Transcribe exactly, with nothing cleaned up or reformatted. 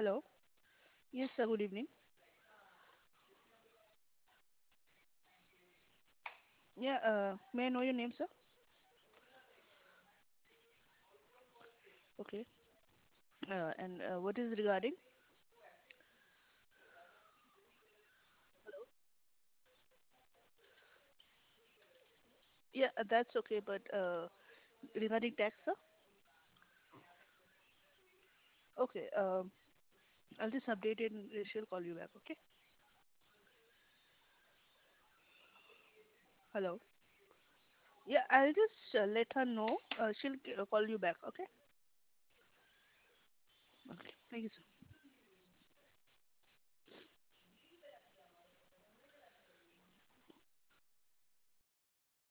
Hello. Yes, sir. Good evening. Yeah. Uh, may I know your name, sir? Okay. Uh, and uh, what is regarding? Yeah, uh, that's okay. But uh, regarding tax, sir. Okay. Um, I'll just update it and she'll call you back. Okay. Hello. Yeah, I'll just uh, let her know. Uh, she'll c- uh, call you back. Okay. Okay. Thank you, sir.